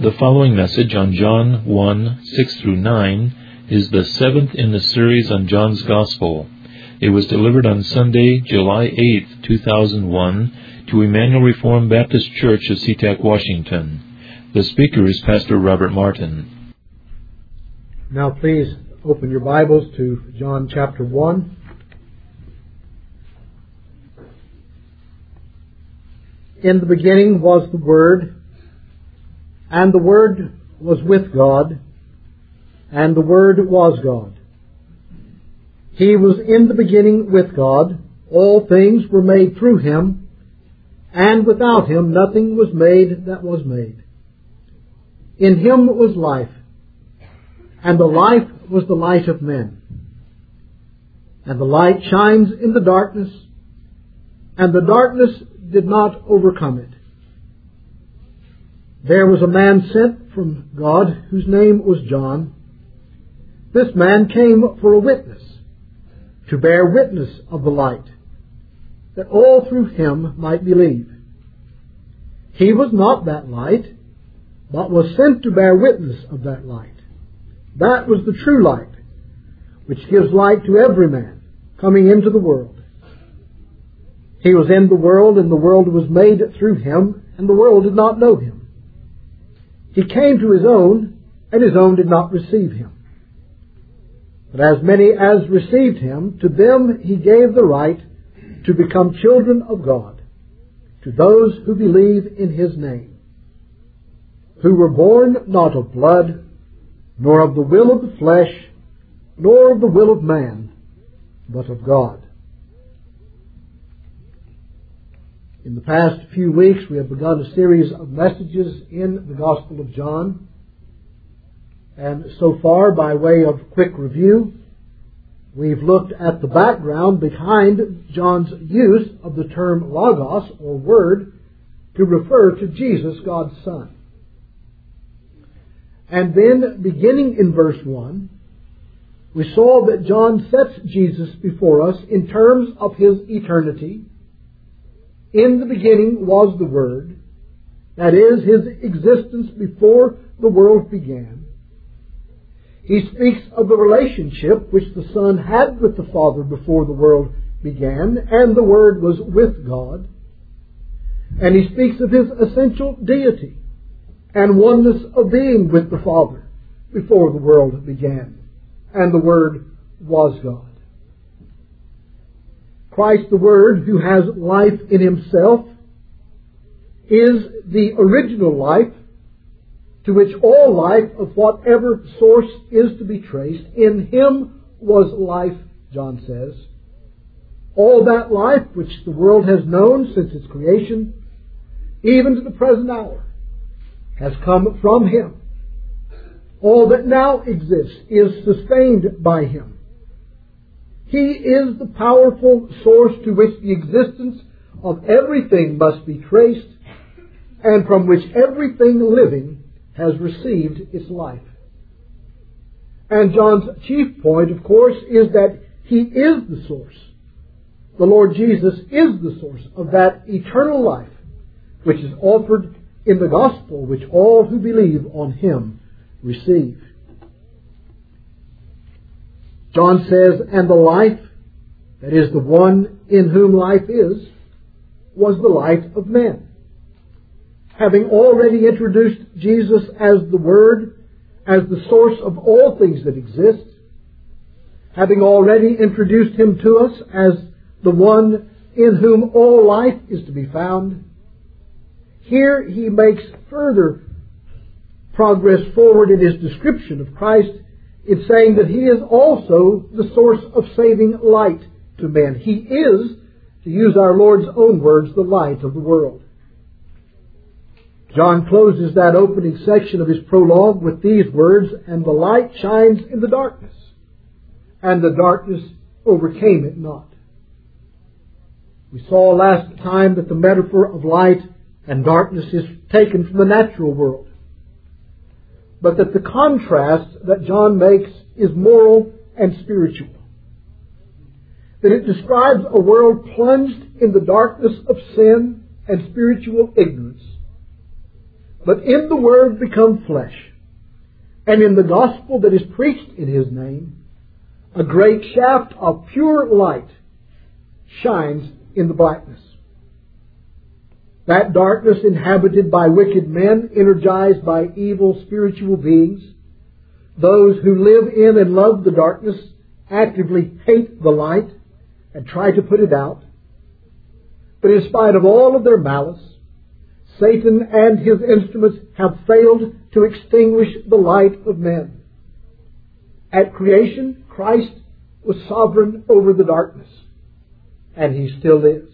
The following message on John 1:6-9 is the seventh in the series on John's Gospel. It was delivered on Sunday, July 8, 2001, to Emmanuel Reformed Baptist Church of SeaTac, Washington. The speaker is Pastor Robert Martin. Now please open your Bibles to John chapter 1. In the beginning was the Word, and the Word was with God, and the Word was God. He was in the beginning with God. All things were made through Him, and without Him nothing was made that was made. In Him was life, and the life was the light of men. And the light shines in the darkness, and the darkness did not overcome it. There was a man sent from God whose name was John. This man came for a witness, to bear witness of the light, that all through him might believe. He was not that light, but was sent to bear witness of that light. That was the true light, which gives light to every man coming into the world. He was in the world, and the world was made through him, and the world did not know him. He came to his own, and his own did not receive him. But as many as received him, to them he gave the right to become children of God, to those who believe in his name, who were born not of blood, nor of the will of the flesh, nor of the will of man, but of God. In the past few weeks, we have begun a series of messages in the Gospel of John. And so far, by way of quick review, we've looked at the background behind John's use of the term Logos, or Word, to refer to Jesus, God's Son. And then, beginning in verse 1, we saw that John sets Jesus before us in terms of his eternity. In the beginning was the Word, that is, his existence before the world began. He speaks of the relationship which the Son had with the Father before the world began, and the Word was with God. And he speaks of his essential deity and oneness of being with the Father before the world began, and the Word was God. Christ the Word, who has life in himself, is the original life to which all life of whatever source is to be traced. In him was life, John says. All that life which the world has known since its creation, even to the present hour, has come from him. All that now exists is sustained by him. He is the powerful source to which the existence of everything must be traced, and from which everything living has received its life. And John's chief point, of course, is that he is the source. The Lord Jesus is the source of that eternal life which is offered in the gospel, which all who believe on him receive. John says, and the life, that is the one in whom life is, was the light of men. Having already introduced Jesus as the Word, as the source of all things that exist, having already introduced him to us as the one in whom all life is to be found, here he makes further progress forward in his description of Christ, in saying that he is also the source of saving light to men. He is, to use our Lord's own words, the light of the world. John closes that opening section of his prologue with these words, and the light shines in the darkness, and the darkness overcame it not. We saw last time that the metaphor of light and darkness is taken from the natural world, but that the contrast that John makes is moral and spiritual. That it describes a world plunged in the darkness of sin and spiritual ignorance, but in the Word become flesh, and in the gospel that is preached in His name, a great shaft of pure light shines in the blackness. That darkness inhabited by wicked men, energized by evil spiritual beings, those who live in and love the darkness actively hate the light and try to put it out. But in spite of all of their malice, Satan and his instruments have failed to extinguish the light of men. At creation, Christ was sovereign over the darkness, and He still is.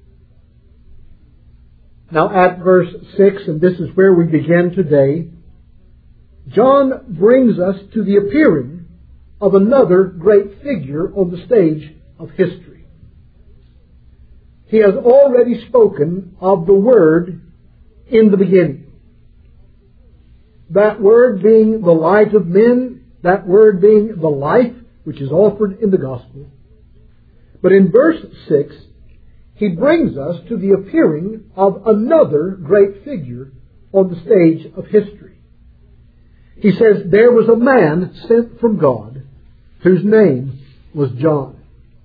Now at verse 6, and this is where we begin today, John brings us to the appearing of another great figure on the stage of history. He has already spoken of the Word in the beginning. That Word being the light of men, that Word being the life which is offered in the gospel. But in verse 6, he brings us to the appearing of another great figure on the stage of history. He says, there was a man sent from God whose name was John.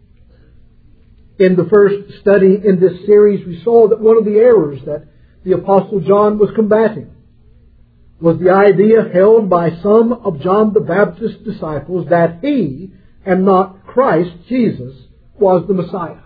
In the first study in this series, we saw that one of the errors that the Apostle John was combating was the idea held by some of John the Baptist's disciples that he, and not Christ Jesus, was the Messiah.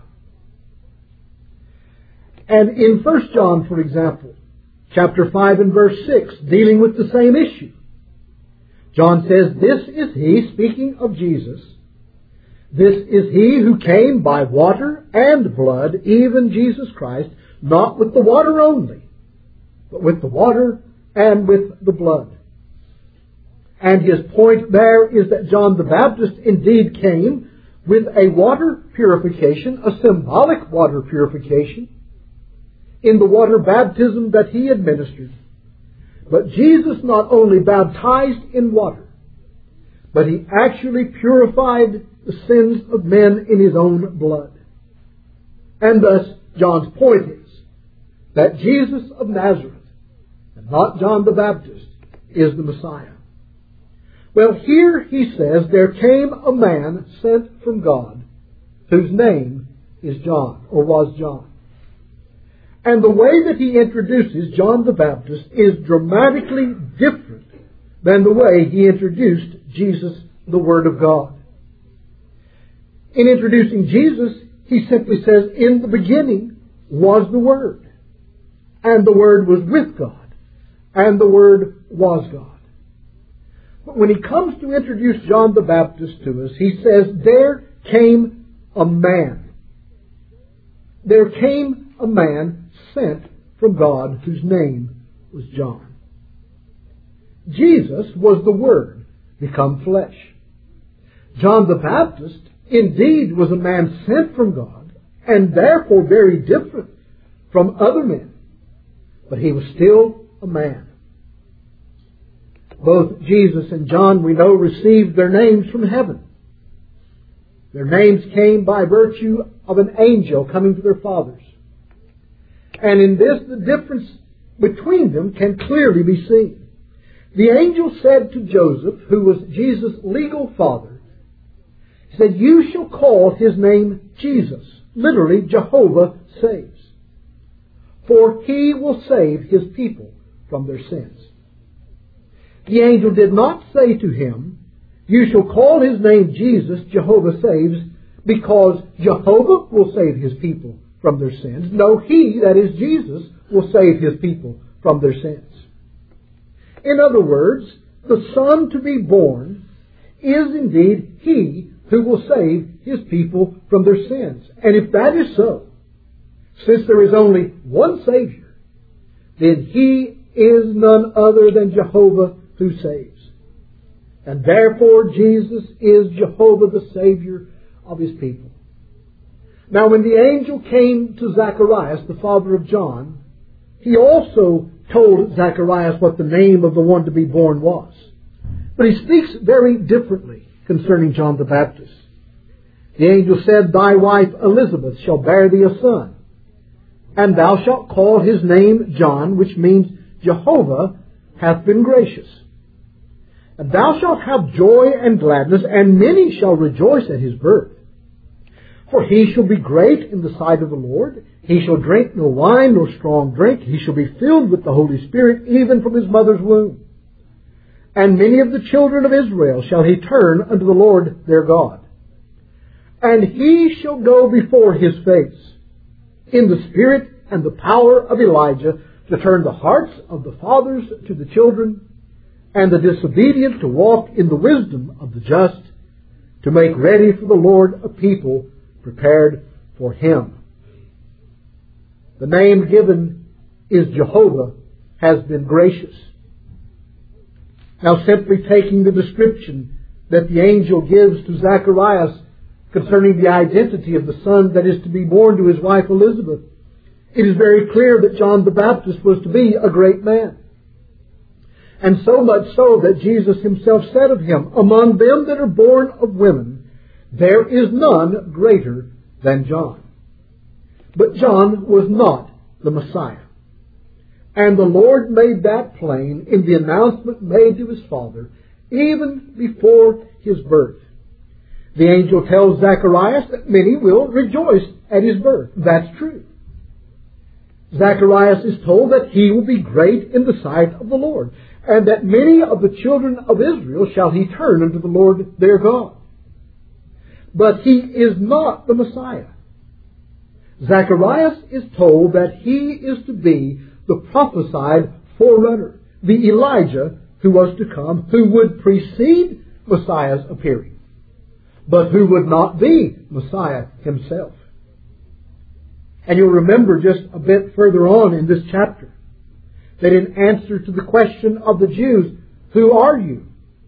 And in 1 John, for example, chapter 5 and verse 6, dealing with the same issue, John says, this is He, speaking of Jesus, this is He who came by water and blood, even Jesus Christ, not with the water only, but with the water and with the blood. And his point there is that John the Baptist indeed came with a water purification, a symbolic water purification, in the water baptism that he administered. But Jesus not only baptized in water, but He actually purified the sins of men in His own blood. And thus, John's point is that Jesus of Nazareth, and not John the Baptist, is the Messiah. Well, here he says, there came a man sent from God, whose name is John, or was John. And the way that he introduces John the Baptist is dramatically different than the way he introduced Jesus, the Word of God. In introducing Jesus, he simply says, in the beginning was the Word, and the Word was with God, and the Word was God. But when he comes to introduce John the Baptist to us, he says, there came a man. There came a man sent from God whose name was John. Jesus was the Word become flesh. John the Baptist indeed was a man sent from God, and therefore very different from other men. But he was still a man. Both Jesus and John, we know, received their names from heaven. Their names came by virtue of an angel coming to their fathers. And in this, the difference between them can clearly be seen. The angel said to Joseph, who was Jesus' legal father, he said, you shall call his name Jesus. Literally, Jehovah saves. For he will save his people from their sins. The angel did not say to him, you shall call his name Jesus, Jehovah saves, because Jehovah will save his people from their sins. No, he, that is Jesus, will save his people from their sins. In other words, the Son to be born is indeed He who will save His people from their sins. And if that is so, since there is only one Savior, then He is none other than Jehovah who saves. And therefore Jesus is Jehovah the Savior of His people. Now when the angel came to Zacharias, the father of John, he also told Zacharias what the name of the one to be born was. But he speaks very differently concerning John the Baptist. The angel said, thy wife Elizabeth shall bear thee a son, and thou shalt call his name John, which means Jehovah hath been gracious. And thou shalt have joy and gladness, and many shall rejoice at his birth. For he shall be great in the sight of the Lord. He shall drink no wine nor strong drink. He shall be filled with the Holy Spirit, even from his mother's womb. And many of the children of Israel shall he turn unto the Lord their God. And he shall go before his face in the spirit and the power of Elijah, to turn the hearts of the fathers to the children, and the disobedient to walk in the wisdom of the just, to make ready for the Lord a people prepared for him. The name given is Jehovah has been gracious. Now, simply taking the description that the angel gives to Zacharias concerning the identity of the son that is to be born to his wife Elizabeth, it is very clear that John the Baptist was to be a great man. And so much so that Jesus himself said of him, among them that are born of women, there is none greater than John. But John was not the Messiah. And the Lord made that plain in the announcement made to his father, even before his birth. The angel tells Zacharias that many will rejoice at his birth. That's true. Zacharias is told that he will be great in the sight of the Lord, and that many of the children of Israel shall he turn unto the Lord their God. But he is not the Messiah. Zacharias is told that he is to be the prophesied forerunner, the Elijah who was to come, who would precede Messiah's appearing, but who would not be Messiah himself. And you'll remember just a bit further on in this chapter that in answer to the question of the Jews, who are you?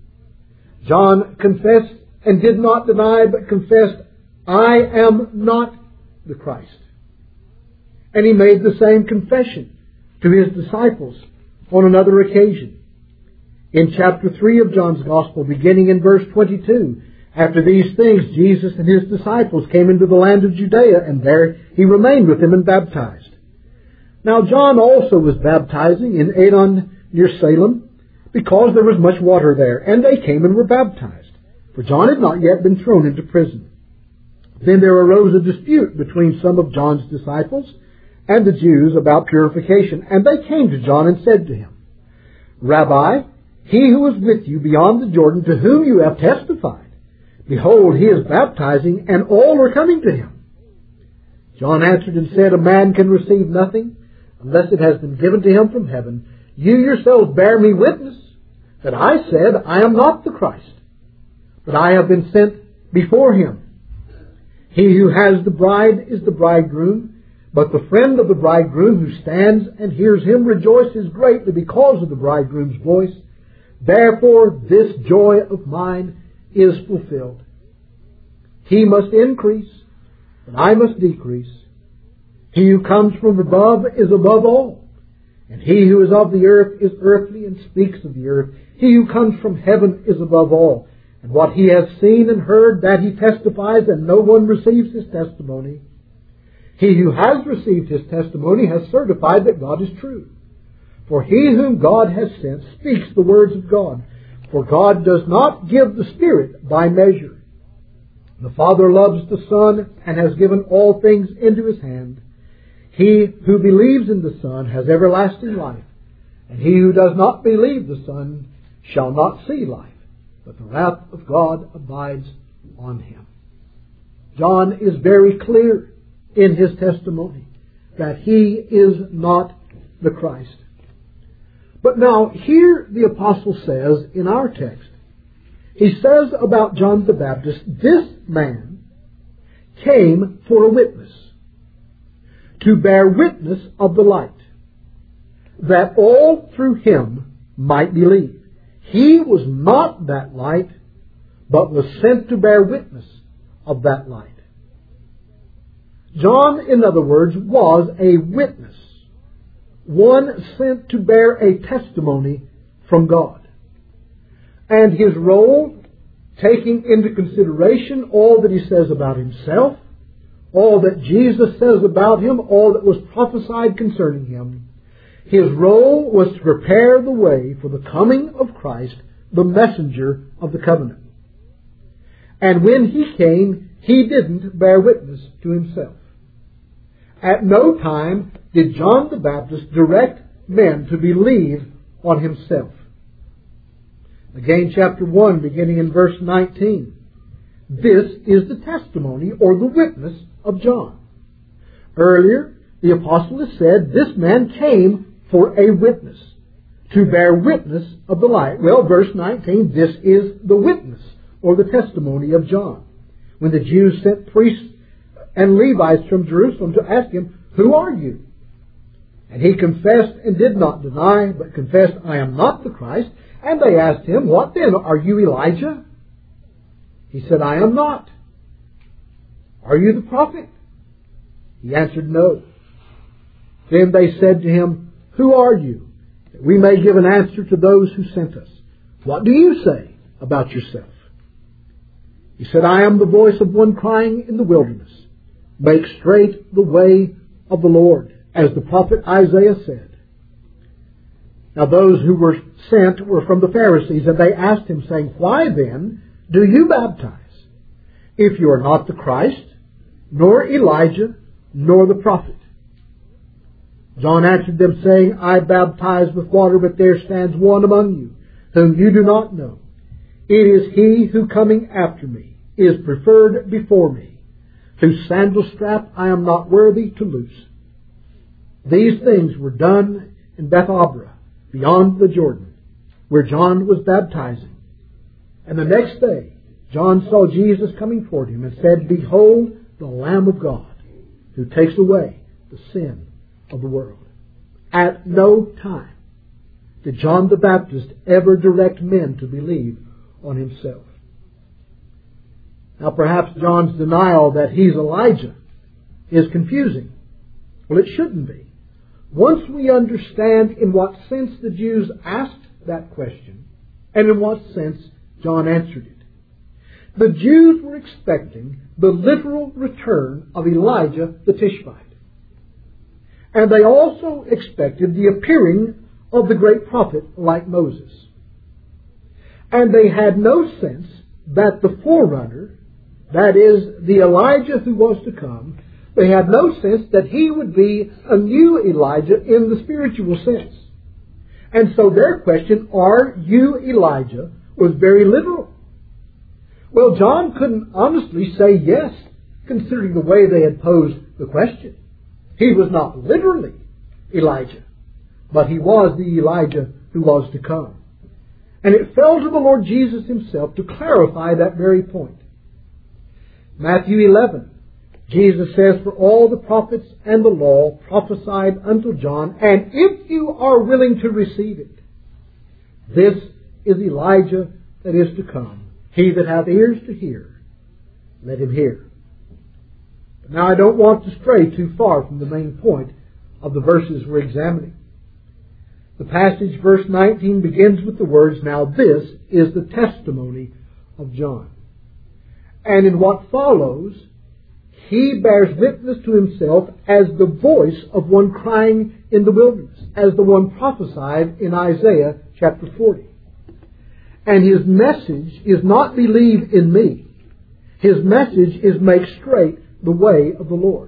John confessed and did not deny, but confessed, I am not the Christ. And he made the same confession to his disciples on another occasion. In chapter 3 of John's Gospel, beginning in verse 22, after these things, Jesus and his disciples came into the land of Judea, and there he remained with them and baptized. Now John also was baptizing in Aenon near Salem, because there was much water there, and they came and were baptized. For John had not yet been thrown into prison. Then there arose a dispute between some of John's disciples and the Jews about purification, and they came to John and said to him, Rabbi, he who is with you beyond the Jordan, to whom you have testified, behold, he is baptizing, and all are coming to him. John answered and said, a man can receive nothing unless it has been given to him from heaven. You yourselves bear me witness that I said, I am not the Christ, but I have been sent before him. He who has the bride is the bridegroom, but the friend of the bridegroom who stands and hears him rejoices greatly because of the bridegroom's voice. Therefore this joy of mine is fulfilled. He must increase, but I must decrease. He who comes from above is above all, and he who is of the earth is earthly and speaks of the earth. He who comes from heaven is above all, and what he has seen and heard, that he testifies, and no one receives his testimony. He who has received his testimony has certified that God is true. For he whom God has sent speaks the words of God. For God does not give the Spirit by measure. The Father loves the Son and has given all things into his hand. He who believes in the Son has everlasting life, and he who does not believe the Son shall not see life, but the wrath of God abides on him. John is very clear in his testimony that he is not the Christ. But now, here the apostle says in our text, he says about John the Baptist, this man came for a witness, to bear witness of the light, that all through him might believe. He was not that light, but was sent to bear witness of that light. John, in other words, was a witness, one sent to bear a testimony from God. And his role, taking into consideration all that he says about himself, all that Jesus says about him, all that was prophesied concerning him, His role was to prepare the way for the coming of Christ, the messenger of the covenant. And when He came, He didn't bear witness to Himself. At no time did John the Baptist direct men to believe on himself. Again, chapter 1, beginning in verse 19. This is the testimony or the witness of John. Earlier, the apostle has said this man came for a witness, to bear witness of the light. Well, verse 19, this is the witness or the testimony of John. When the Jews sent priests and Levites from Jerusalem to ask him, "Who are you?" And he confessed and did not deny, but confessed, "I am not the Christ." And they asked him, "What then? Are you Elijah?" He said, "I am not." "Are you the prophet?" He answered, "No." Then they said to him, "Who are you? That we may give an answer to those who sent us. What do you say about yourself?" He said, "I am the voice of one crying in the wilderness, 'Make straight the way of the Lord,' as the prophet Isaiah said." Now those who were sent were from the Pharisees, and they asked him, saying, "Why then do you baptize, if you are not the Christ, nor Elijah, nor the prophet?" John answered them, saying, "I baptize with water, but there stands one among you, whom you do not know. It is He who coming after me is preferred before me, whose sandal strap I am not worthy to loose." These things were done in Bethabara, beyond the Jordan, where John was baptizing. And the next day, John saw Jesus coming toward him and said, "Behold, the Lamb of God, who takes away the sin of the world." At no time did John the Baptist ever direct men to believe on himself. Now perhaps John's denial that he's Elijah is confusing. Well, it shouldn't be. Once we understand in what sense the Jews asked that question, and in what sense John answered it. The Jews were expecting the literal return of Elijah the Tishbite. And they also expected the appearing of the great prophet like Moses. And they had no sense that the forerunner, that is, the Elijah who was to come, they had no sense that he would be a new Elijah in the spiritual sense. And so their question, "Are you Elijah?" was very literal. Well, John couldn't honestly say yes, considering the way they had posed the question. He was not literally Elijah, but he was the Elijah who was to come. And it fell to the Lord Jesus Himself to clarify that very point. Matthew 11, Jesus says, "For all the prophets and the law prophesied unto John, and if you are willing to receive it, this is Elijah that is to come. He that hath ears to hear, let him hear." But now I don't want to stray too far from the main point of the verses we're examining. The passage, verse 19, begins with the words, "Now this is the testimony of John." And in what follows, he bears witness to himself as the voice of one crying in the wilderness, as the one prophesied in Isaiah chapter 40. And his message is not "believe in me." His message is "make straight the way of the Lord."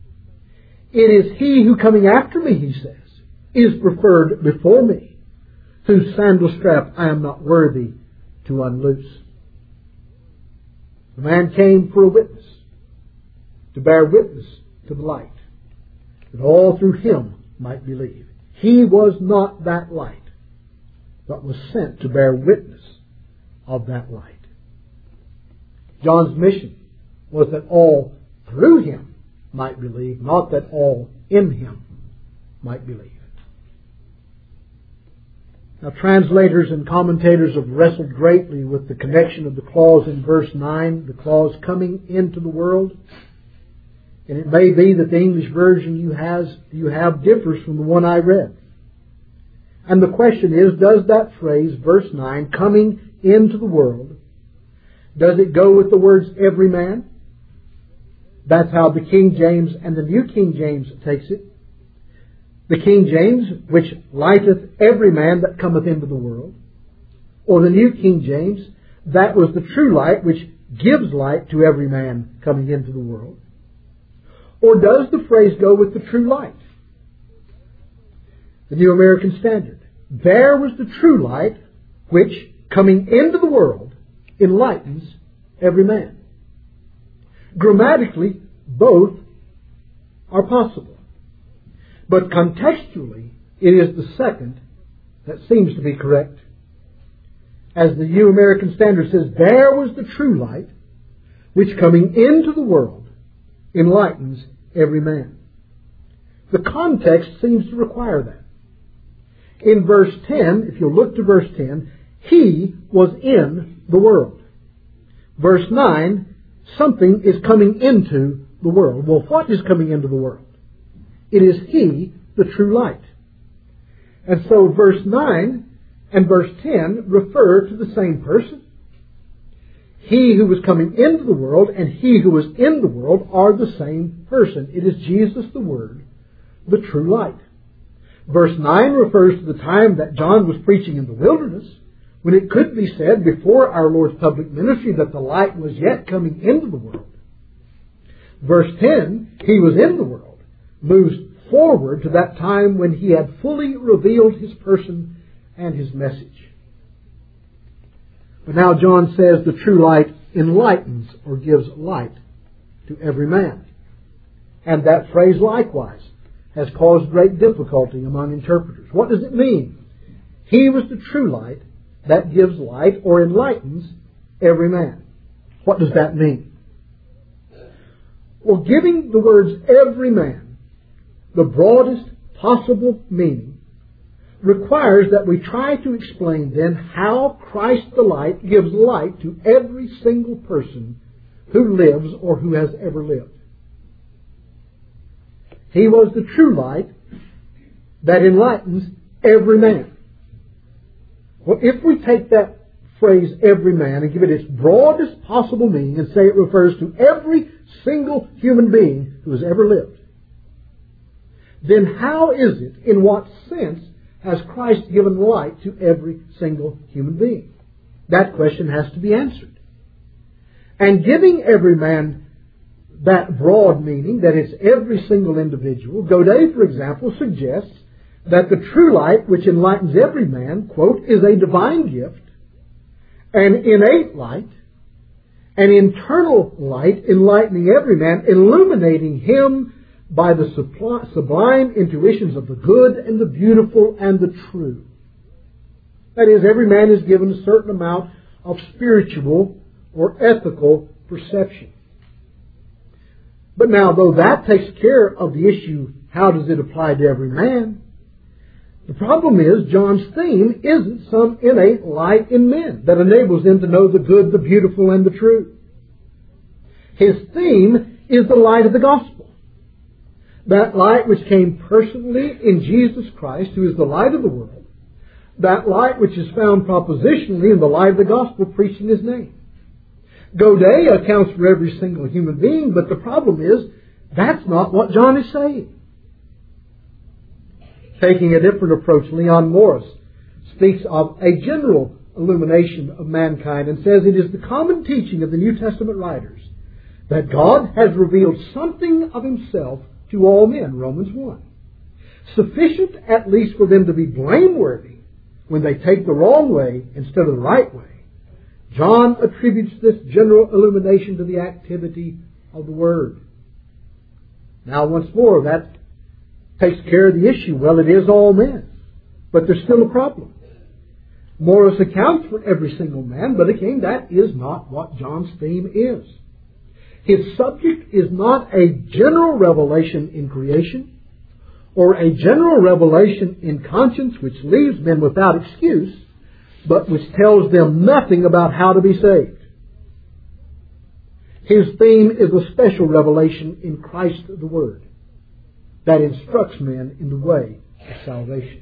It is He who coming after me, he says, is preferred before me, whose sandal strap I am not worthy to unloose. The man came for a witness, to bear witness to the light, that all through him might believe. He was not that light, but was sent to bear witness of that light. John's mission was that all through him might believe, not that all in him might believe. Now, translators and commentators have wrestled greatly with the connection of the clause in verse 9, the clause "coming into the world." And it may be that the English version you have differs from the one I read. And the question is, does that phrase, verse 9, "coming into the world," does it go with the words "every man"? That's how the King James and the New King James takes it. The King James, which lighteth every man that cometh into the world. Or the New King James, that was the true light which gives light to every man coming into the world. Or does the phrase go with the true light? The New American Standard. There was the true light which, coming into the world, enlightens every man. Grammatically, both are possible. But contextually, it is the second that seems to be correct. As the New American Standard says, there was the true light, which coming into the world enlightens every man. The context seems to require that. In verse 10, if you'll look to verse 10, He was in the world. Verse 9, something is coming into the world. Well, what is coming into the world? It is He, the true light. And so verse 9 and verse 10 refer to the same person. He who was coming into the world and He who was in the world are the same person. It is Jesus the Word, the true light. Verse 9 refers to the time that John was preaching in the wilderness, when it could be said before our Lord's public ministry that the light was yet coming into the world. Verse 10, He was in the world, moves forward to that time when He had fully revealed His person and His message. But now John says the true light enlightens or gives light to every man. And that phrase likewise has caused great difficulty among interpreters. What does it mean? He was the true light that gives light or enlightens every man. What does that mean? Well, giving the words every man the broadest possible meaning requires that we try to explain then how Christ the light gives light to every single person who lives or who has ever lived. He was the true light that enlightens every man. Well, if we take that phrase every man and give it its broadest possible meaning and say it refers to every single human being who has ever lived, then how is it, in what sense, has Christ given light to every single human being? That question has to be answered. And giving every man that broad meaning, that is every single individual, Godet, for example, suggests that the true light which enlightens every man, quote, is a divine gift, an innate light, an internal light enlightening every man, illuminating him by the sublime intuitions of the good and the beautiful and the true. That is, every man is given a certain amount of spiritual or ethical perception. But now, though that takes care of the issue, how does it apply to every man? The problem is, John's theme isn't some innate light in men that enables them to know the good, the beautiful, and the true. His theme is the light of the gospel. That light which came personally in Jesus Christ, who is the light of the world. That light which is found propositionally in the light of the gospel preached in His name. Godet accounts for every single human being, but the problem is, that's not what John is saying. Taking a different approach, Leon Morris speaks of a general illumination of mankind and says it is the common teaching of the New Testament writers that God has revealed something of Himself to all men, Romans 1. Sufficient at least for them to be blameworthy when they take the wrong way instead of the right way. John attributes this general illumination to the activity of the Word. Now, once more, that takes care of the issue. Well, it is all men. But there's still a problem. Morris accounts for every single man, but again, that is not what John's theme is. His subject is not a general revelation in creation or a general revelation in conscience which leaves men without excuse, but which tells them nothing about how to be saved. His theme is a special revelation in Christ the Word that instructs men in the way of salvation.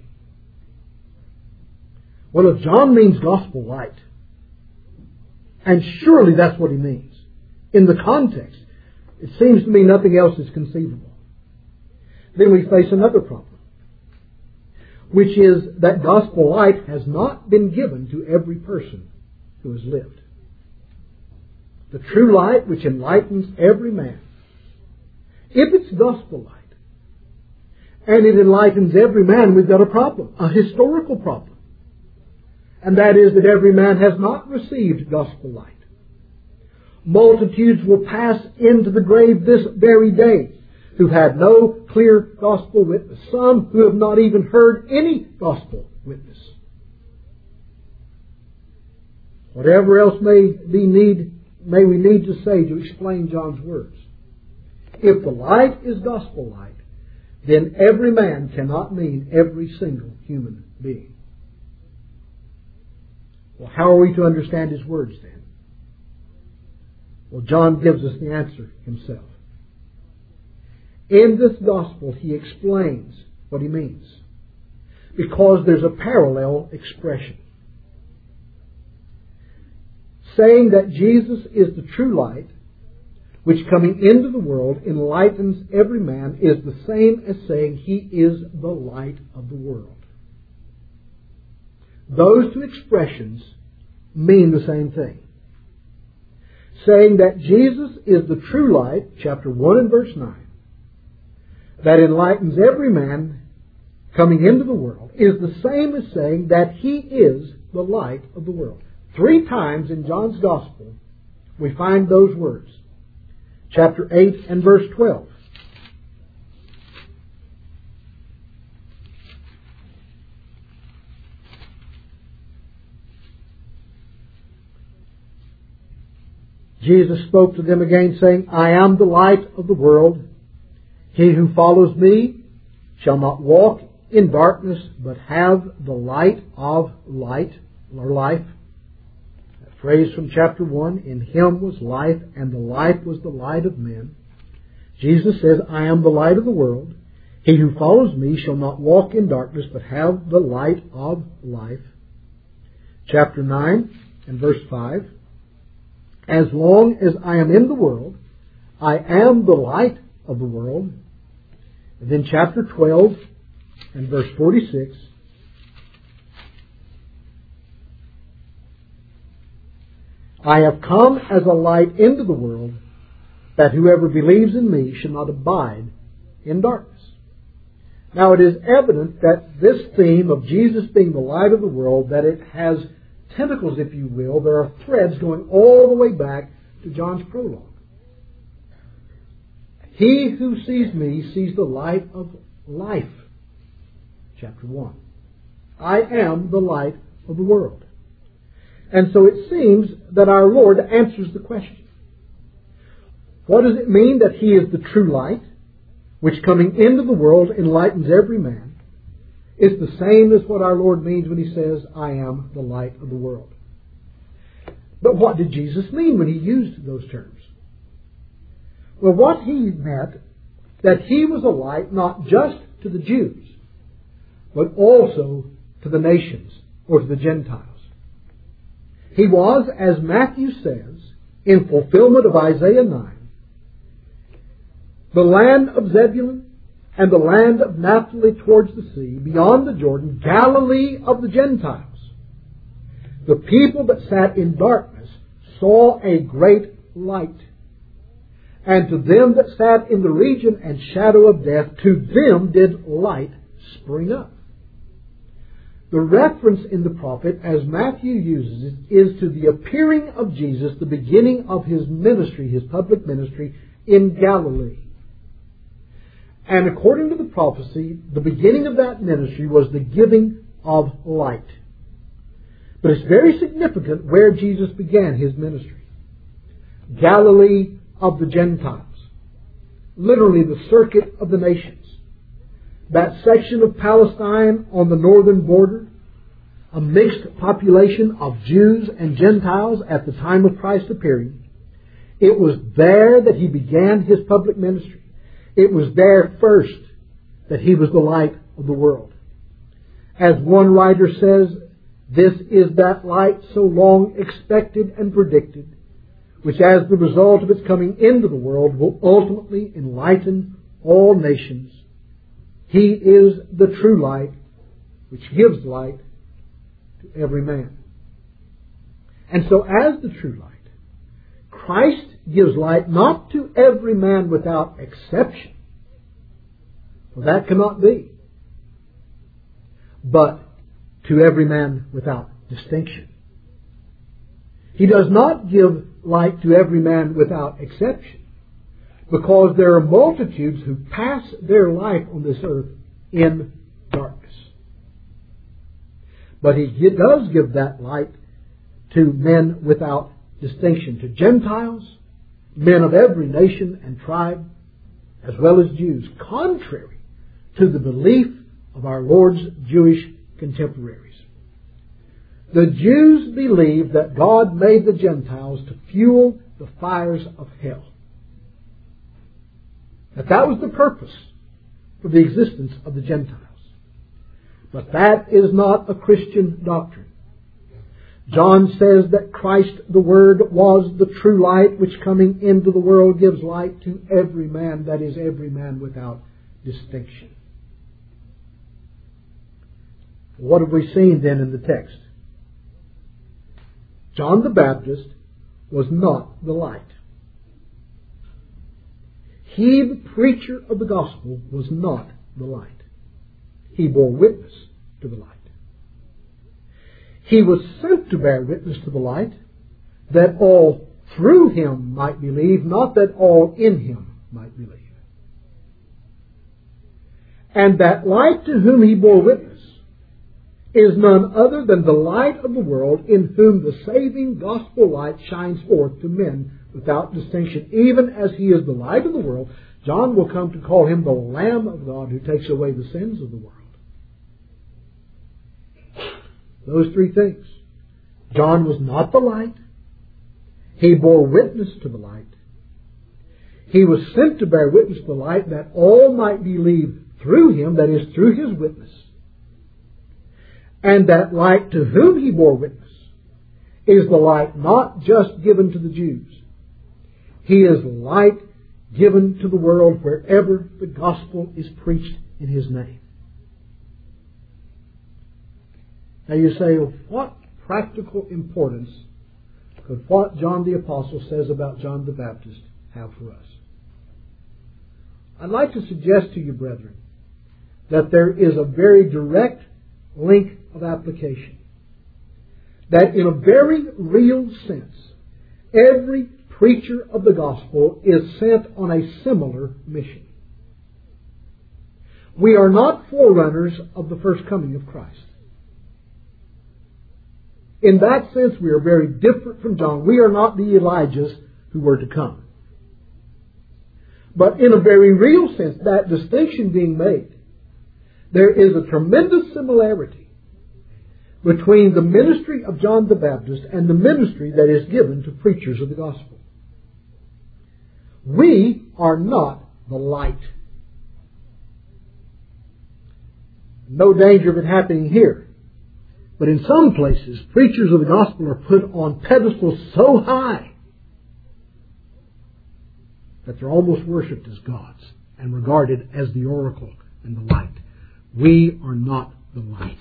Well, if John means gospel light, and surely that's what he means, in the context, it seems to me nothing else is conceivable. Then we face another problem. which is that gospel light has not been given to every person who has lived. The true light which enlightens every man. If it's gospel light, and it enlightens every man, we've got a problem, a historical problem. And that is that every man has not received gospel light. Multitudes will pass into the grave this very day who had no clear gospel witness. Some who have not even heard any gospel witness. Whatever else may we need to say to explain John's words. If the light is gospel light, then every man cannot mean every single human being. Well, how are we to understand his words then? Well, John gives us the answer himself. In this gospel, he explains what he means, because there's a parallel expression. Saying that Jesus is the true light, which coming into the world enlightens every man, is the same as saying he is the light of the world. Those two expressions mean the same thing. Saying that Jesus is the true light, chapter 1 and verse 9, that enlightens every man coming into the world, is the same as saying that he is the light of the world. 3 times in John's Gospel we find those words. Chapter 8 and verse 12. Jesus spoke to them again, saying, I am the light of the world. He who follows me shall not walk in darkness, but have the light of light, or life. That phrase from chapter 1, in him was life, and the life was the light of men. Jesus says, I am the light of the world. He who follows me shall not walk in darkness, but have the light of life. Chapter 9 and verse 5. As long as I am in the world, I am the light of the world. And then chapter 12 and verse 46. I have come as a light into the world, that whoever believes in me shall not abide in darkness. Now it is evident that this theme of Jesus being the light of the world, that it has tentacles, if you will. There are threads going all the way back to John's prologue. He who sees me sees the light of life. Chapter 1. I am the light of the world. And so it seems that our Lord answers the question. What does it mean that He is the true light, which coming into the world enlightens every man? It's the same as what our Lord means when He says, I am the light of the world. But what did Jesus mean when He used those terms? Well, what He meant, that He was a light not just to the Jews, but also to the nations, or to the Gentiles. He was, as Matthew says, in fulfillment of Isaiah 9, the land of Zebulun and the land of Naphtali towards the sea, beyond the Jordan, Galilee of the Gentiles. The people that sat in darkness saw a great light. And to them that sat in the region and shadow of death, to them did light spring up. The reference in the prophet, as Matthew uses it, is to the appearing of Jesus, the beginning of His ministry, His public ministry, in Galilee. And according to the prophecy, the beginning of that ministry was the giving of light. But it's very significant where Jesus began His ministry. Galilee of the Gentiles. Literally the circuit of the nations. That section of Palestine on the northern border, a mixed population of Jews and Gentiles at the time of Christ appearing. It was there that He began His public ministry. It was there first that He was the light of the world. As one writer says, this is that light so long expected and predicted, which as the result of its coming into the world will ultimately enlighten all nations. He is the true light which gives light to every man. And so as the true light, Christ gives light not to every man without exception, for that cannot be, but to every man without distinction. He does not give light to every man without exception, because there are multitudes who pass their life on this earth in darkness. But He does give that light to men without distinction, to Gentiles, men of every nation and tribe, as well as Jews, contrary to the belief of our Lord's Jewish contemporaries. The Jews believed that God made the Gentiles to fuel the fires of hell. That was the purpose for the existence of the Gentiles. But that is not a Christian doctrine. John says that Christ, the Word, was the true light, which coming into the world gives light to every man, that is, every man without distinction. What have we seen then in the text? John the Baptist was not the light. He, the preacher of the gospel, was not the light. He bore witness to the light. He was sent to bear witness to the light, that all through Him might believe, not that all in Him might believe. And that light to whom He bore witness is none other than the light of the world, in whom the saving gospel light shines forth to men without distinction. Even as He is the light of the world, John will come to call Him the Lamb of God who takes away the sins of the world. Those three things. John was not the light. He bore witness to the light. He was sent to bear witness to the light, that all might believe through Him, that is, through His witness. And that light to whom He bore witness is the light not just given to the Jews. He is light given to the world wherever the gospel is preached in His name. Now you say, well, what practical importance could what John the Apostle says about John the Baptist have for us? I'd like to suggest to you, brethren, that there is a very direct link of application. That in a very real sense, every preacher of the gospel is sent on a similar mission. We are not forerunners of the first coming of Christ. In that sense, we are very different from John. We are not the Elijahs who were to come. But in a very real sense, that distinction being made, there is a tremendous similarity between the ministry of John the Baptist and the ministry that is given to preachers of the gospel. We are not the light. No danger of it happening here. But in some places, preachers of the gospel are put on pedestals so high that they're almost worshipped as gods and regarded as the oracle and the light. We are not the light.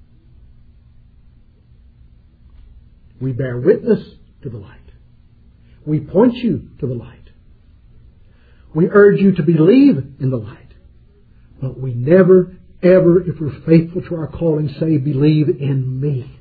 We bear witness to the light. We point you to the light. We urge you to believe in the light. But we never, ever, if we're faithful to our calling, say, believe in me.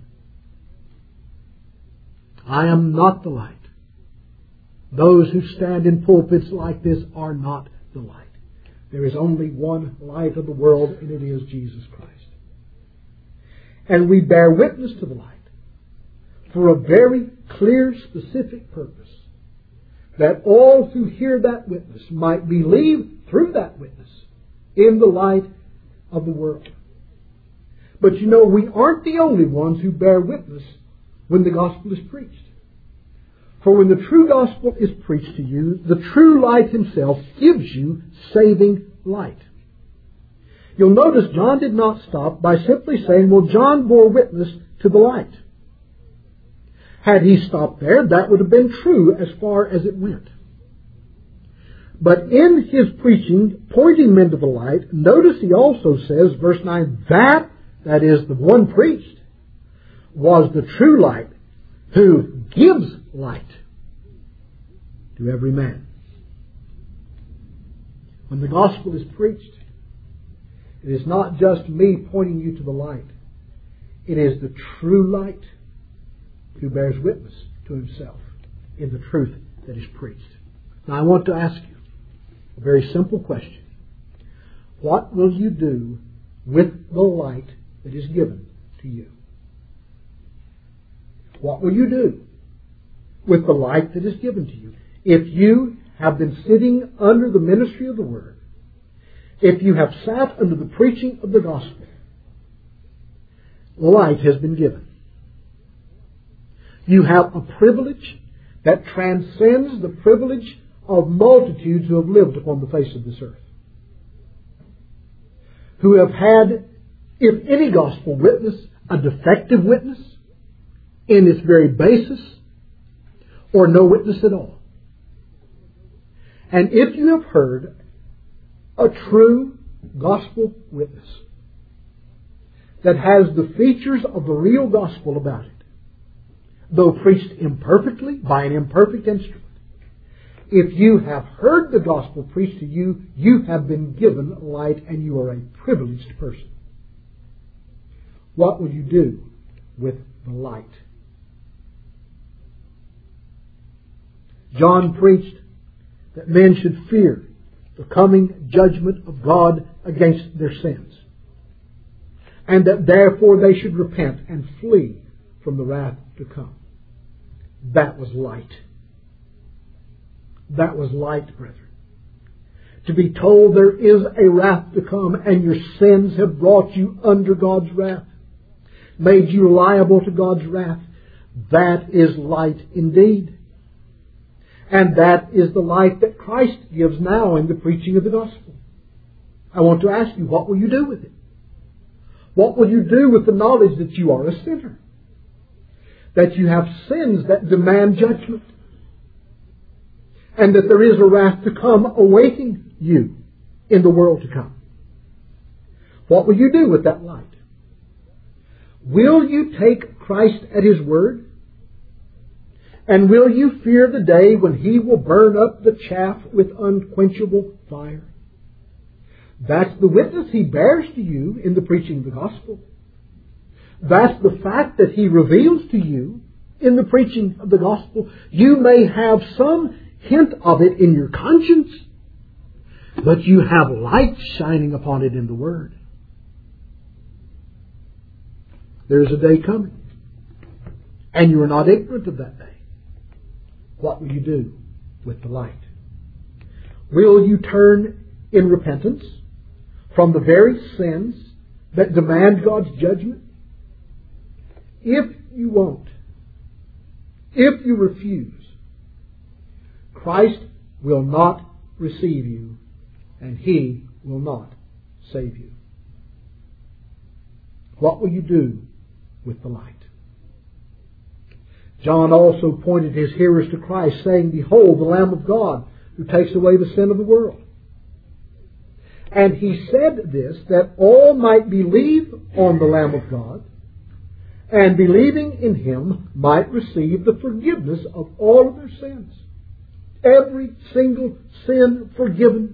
I am not the light. Those who stand in pulpits like this are not the light. There is only one light of the world, and it is Jesus Christ. And we bear witness to the light for a very clear, specific purpose, that all who hear that witness might believe through that witness in the light of the world. But you know, we aren't the only ones who bear witness when the gospel is preached. For when the true gospel is preached to you, the true light Himself gives you saving light. You'll notice John did not stop by simply saying, well, John bore witness to the light. Had he stopped there, that would have been true as far as it went. But in his preaching, pointing men to the light, notice he also says, verse 9, that that is, the one preached, was the true light who gives light to every man. When the gospel is preached, it is not just me pointing you to the light. It is the true light who bears witness to himself in the truth that is preached. Now I want to ask you a very simple question. What will you do with the light that is given to you? What will you do with the light that is given to you? If you have been sitting under the ministry of the Word, if you have sat under the preaching of the gospel, light has been given. You have a privilege that transcends the privilege of multitudes who have lived upon the face of this earth, who have had, if any gospel witness, a defective witness in its very basis, or no witness at all. And if you have heard a true gospel witness that has the features of the real gospel about it, though preached imperfectly by an imperfect instrument, if you have heard the gospel preached to you, you have been given light and you are a privileged person. What will you do with the light? John preached that men should fear the coming judgment of God against their sins, and that therefore they should repent and flee from the wrath to come. That was light. That was light, brethren. To be told there is a wrath to come and your sins have brought you under God's wrath, made you liable to God's wrath, that is light indeed. And that is the light that Christ gives now in the preaching of the gospel. I want to ask you, what will you do with it? What will you do with the knowledge that you are a sinner? That you have sins that demand judgment? And that there is a wrath to come awaiting you in the world to come? What will you do with that light? Will you take Christ at His word? And will you fear the day when He will burn up the chaff with unquenchable fire? That's the witness He bears to you in the preaching of the gospel. That's the fact that He reveals to you in the preaching of the gospel. You may have some hint of it in your conscience, but you have light shining upon it in the Word. There's a day coming, and you are not ignorant of that day. What will you do with the light? Will you turn in repentance from the very sins that demand God's judgment? If you won't, if you refuse, Christ will not receive you and He will not save you. What will you do with the light? John also pointed his hearers to Christ, saying, "Behold, the Lamb of God, who takes away the sin of the world." And he said this, that all might believe on the Lamb of God, and believing in Him might receive the forgiveness of all of their sins. Every single sin forgiven.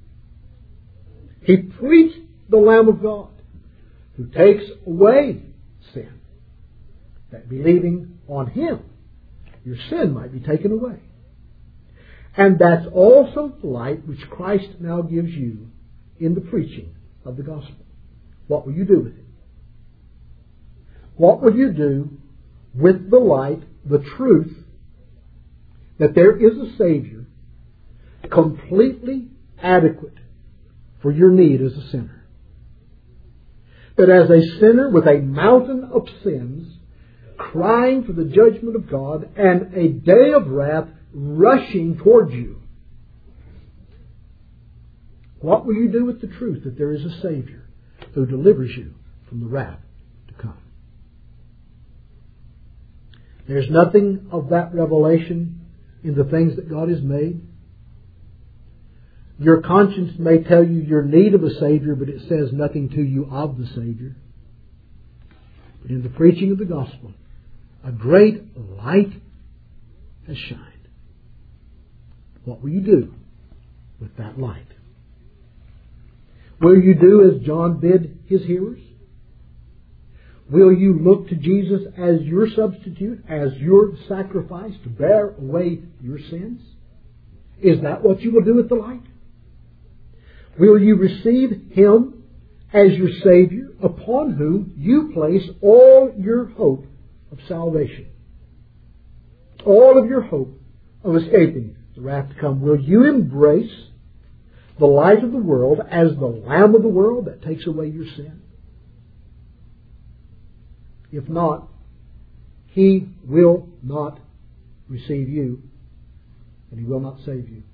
He preached the Lamb of God, who takes away sin, that believing on Him, your sin might be taken away. And that's also the light which Christ now gives you in the preaching of the gospel. What will you do with it? What will you do with the light, the truth, that there is a Savior completely adequate for your need as a sinner? That as a sinner with a mountain of sins, crying for the judgment of God and a day of wrath rushing towards you, what will you do with the truth that there is a Savior who delivers you from the wrath to come? There's nothing of that revelation in the things that God has made. Your conscience may tell you your need of a Savior, but it says nothing to you of the Savior. But in the preaching of the gospel, a great light has shined. What will you do with that light? Will you do as John bid his hearers? Will you look to Jesus as your substitute, as your sacrifice to bear away your sins? Is that what you will do with the light? Will you receive Him as your Savior, upon whom you place all your hope of salvation? All of your hope of escaping the wrath to come. Will you embrace the light of the world as the Lamb of the world that takes away your sin? If not, He will not receive you, and He will not save you.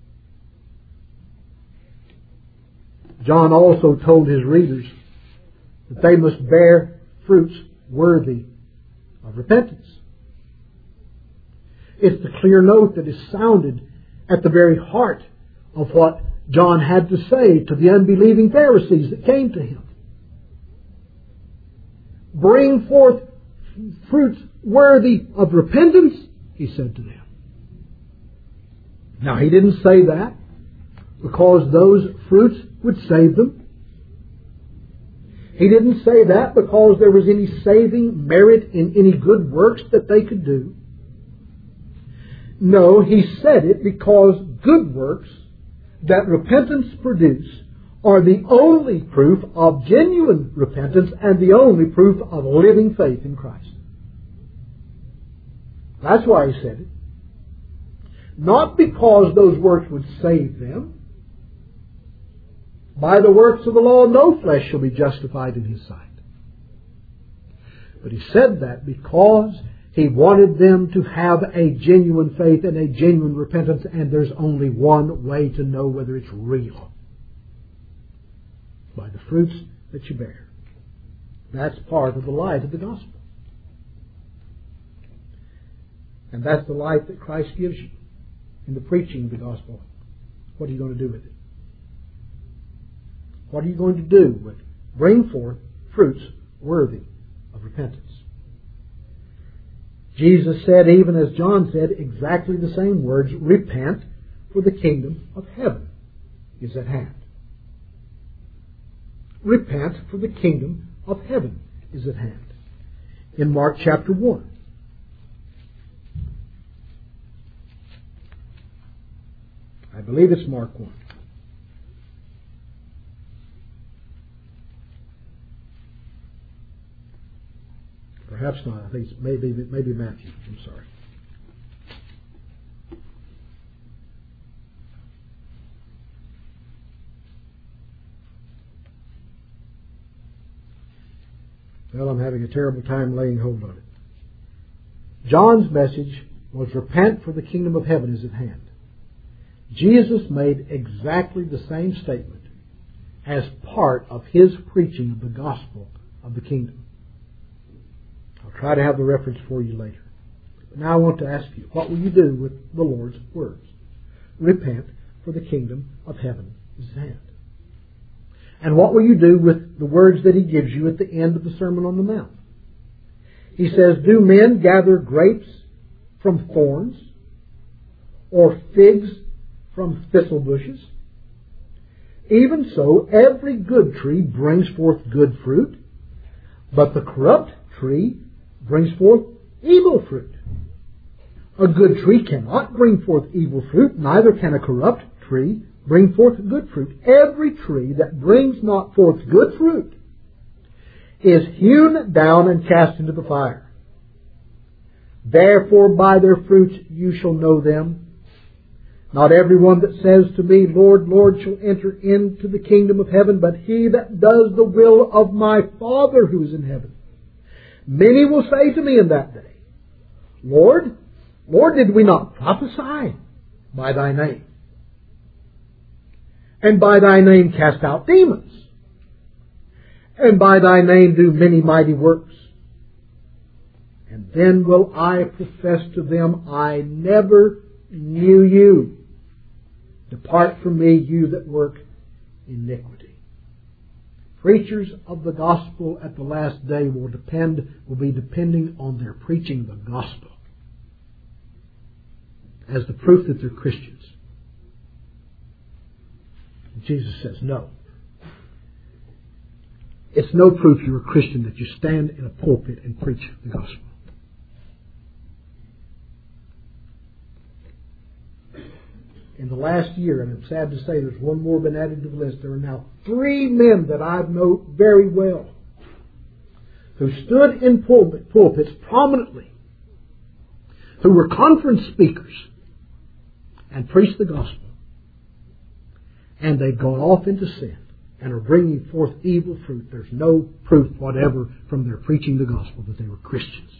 John also told his readers that they must bear fruits worthy of repentance. It's the clear note that is sounded at the very heart of what John had to say to the unbelieving Pharisees that came to him. Bring forth fruits worthy of repentance, he said to them. Now, he didn't say that because those fruits would save them. He didn't say that because there was any saving merit in any good works that they could do. No, he said it because good works that repentance produce are the only proof of genuine repentance and the only proof of living faith in Christ. That's why he said it. Not because those works would save them. By the works of the law, no flesh shall be justified in His sight. But he said that because He wanted them to have a genuine faith and a genuine repentance, and there's only one way to know whether it's real. By the fruits that you bear. That's part of the light of the gospel. And that's the light that Christ gives you in the preaching of the gospel. What are you going to do with it? What are you going to do with it? Bring forth fruits worthy of repentance. Jesus said, even as John said, exactly the same words, repent, for the kingdom of heaven is at hand. Repent, for the kingdom of heaven is at hand. In Mark chapter 1. I believe it's Mark 1. Perhaps not. I think it's maybe Matthew. I'm sorry. Well, I'm having a terrible time laying hold on it. John's message was, repent, for the kingdom of heaven is at hand. Jesus made exactly the same statement as part of His preaching of the gospel of the kingdom. I'll try to have the reference for you later. But now I want to ask you, what will you do with the Lord's words? Repent, for the kingdom of heaven is at hand. And what will you do with the words that He gives you at the end of the Sermon on the Mount? He says, do men gather grapes from thorns, or figs from thistle bushes? Even so, every good tree brings forth good fruit, but the corrupt tree brings forth evil fruit. A good tree cannot bring forth evil fruit, neither can a corrupt tree bring forth good fruit. Every tree that brings not forth good fruit is hewn down and cast into the fire. Therefore by their fruits you shall know them. Not everyone that says to me, Lord, Lord, shall enter into the kingdom of heaven, but he that does the will of my Father who is in heaven. Many will say to me in that day, Lord, Lord, did we not prophesy by Thy name? And by Thy name cast out demons? And by Thy name do many mighty works? And then will I profess to them, I never knew you. Depart from me, you that work iniquity. preachers of the gospel at the last day will be depending on their preaching the gospel as the proof that they're Christians. And Jesus says, no. It's no proof you're a Christian that you stand in a pulpit and preach the gospel. In the last year, and I'm sad to say there's one more been added to the list, there are now 3 men that I know very well who stood in pulpits prominently, who were conference speakers and preached the gospel. And they've gone off into sin and are bringing forth evil fruit. There's no proof whatever from their preaching the gospel that they were Christians.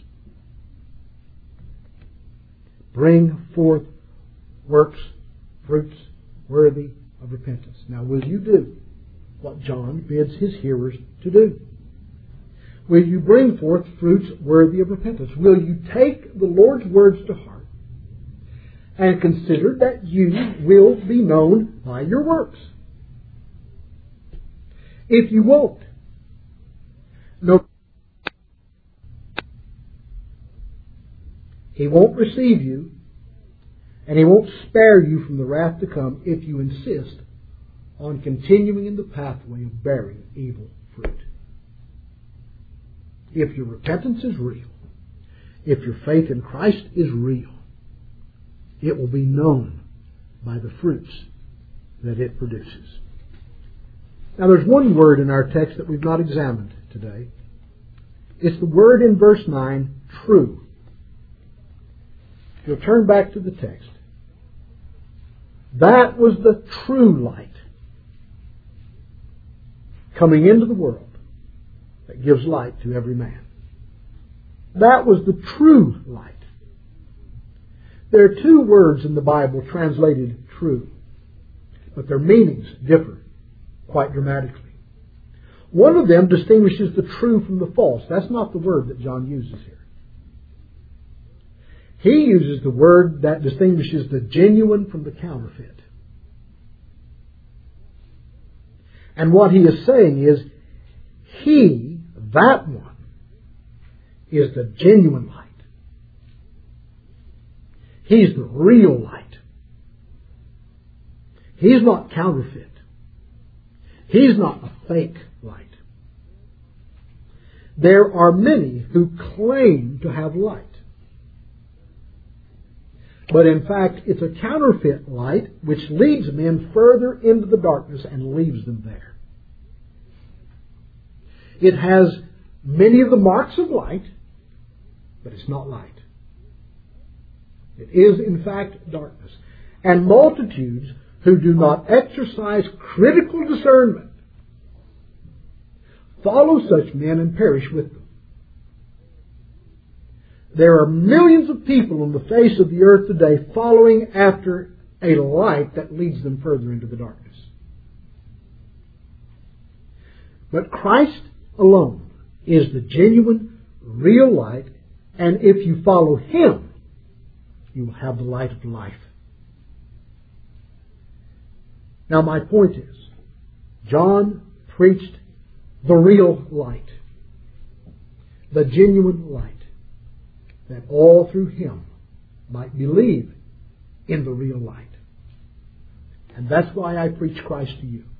Bring forth works, fruits worthy of repentance. Now, will you do what John bids his hearers to do? Will you bring forth fruits worthy of repentance? Will you take the Lord's words to heart and consider that you will be known by your works? If you won't, no, He won't receive you, and He won't spare you from the wrath to come if you insist on continuing in the pathway of bearing evil fruit. If your repentance is real, if your faith in Christ is real, it will be known by the fruits that it produces. Now there's one word in our text that we've not examined today. It's the word in verse 9, true. If you'll turn back to the text. That was the true light coming into the world that gives light to every man. That was the true light. There are 2 words in the Bible translated true, but their meanings differ quite dramatically. One of them distinguishes the true from the false. That's not the word that John uses here. He uses the word that distinguishes the genuine from the counterfeit. And what he is saying is, he, that one, is the genuine light. He's the real light. He's not counterfeit. He's not a fake light. There are many who claim to have light. But in fact, it's a counterfeit light which leads men further into the darkness and leaves them there. It has many of the marks of light, but it's not light. It is, in fact, darkness. And multitudes who do not exercise critical discernment follow such men and perish with them. There are millions of people on the face of the earth today following after a light that leads them further into the darkness. But Christ alone is the genuine, real light, and if you follow Him, you will have the light of life. Now my point is, John preached the real light, the genuine light, that all through Him might believe in the real light. And that's why I preach Christ to you.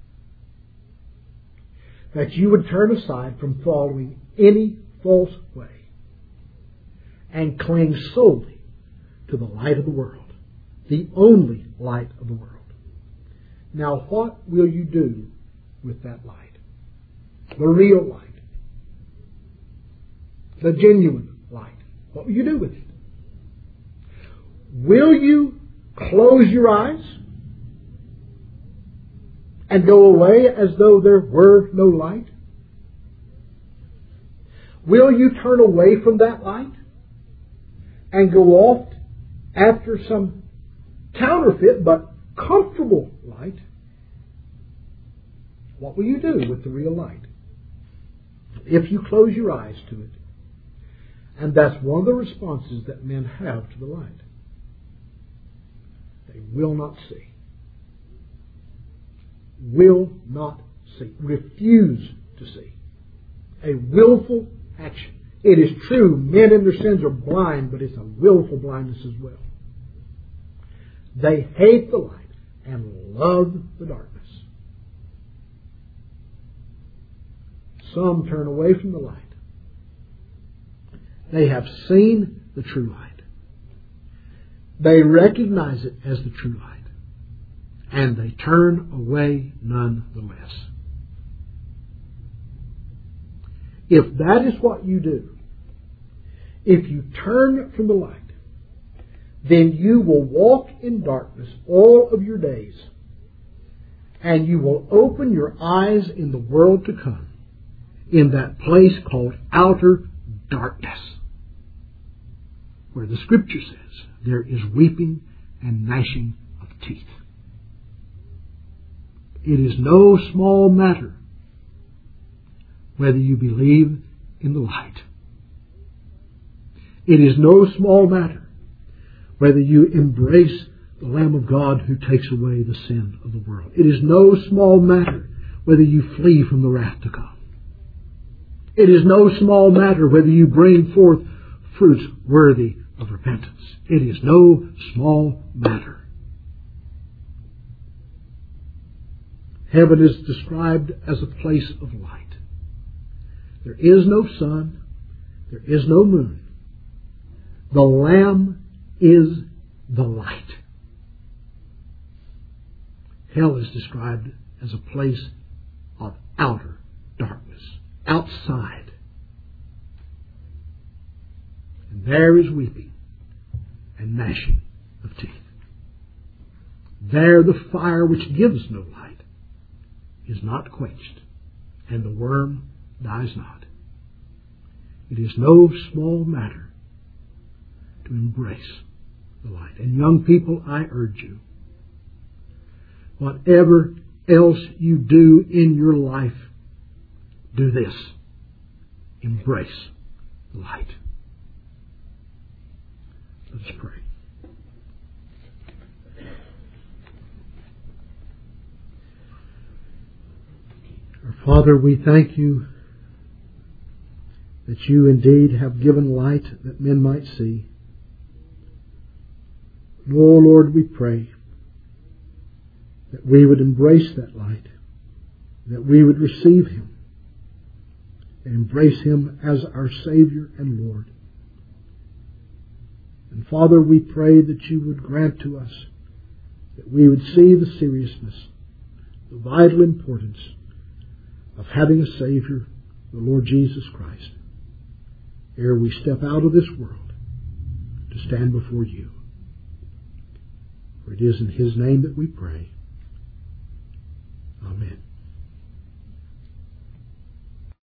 That you would turn aside from following any false way and cling solely to the light of the world, the only light of the world. Now, what will you do with that light? The real light. The genuine light. What will you do with it? Will you close your eyes and go away as though there were no light? Will you turn away from that light and go off after some counterfeit but comfortable light? What will you do with the real light if you close your eyes to it? And that's one of the responses that men have to the light. They will not see. Will not see. Refuse to see. A willful action. It is true, men in their sins are blind, but it's a willful blindness as well. They hate the light and love the darkness. Some turn away from the light. They have seen the true light. They recognize it as the true light. And they turn away nonetheless. If that is what you do, if you turn from the light, then you will walk in darkness all of your days. And you will open your eyes in the world to come, in that place called outer darkness, where the Scripture says there is weeping and gnashing of teeth. It is no small matter whether you believe in the light. It is no small matter whether you embrace the Lamb of God who takes away the sin of the world. It is no small matter whether you flee from the wrath to come. It is no small matter whether you bring forth fruits worthy of repentance. It is no small matter. Heaven is described as a place of light. There is no sun. There is no moon. The Lamb is the light. Hell is described as a place of outer darkness, outside. And there is weeping and gnashing of teeth. There the fire which gives no light is not quenched, and the worm dies not. It is no small matter to embrace the light. And young people, I urge you, whatever else you do in your life, do this. Embrace the light. Let us pray. Our Father, we thank you that you indeed have given light that men might see. And, oh Lord, we pray that we would embrace that light, that we would receive Him and embrace Him as our Savior and Lord. And Father, we pray that you would grant to us that we would see the seriousness, the vital importance of having a Savior, the Lord Jesus Christ, ere we step out of this world to stand before you. For it is in His name that we pray. Amen.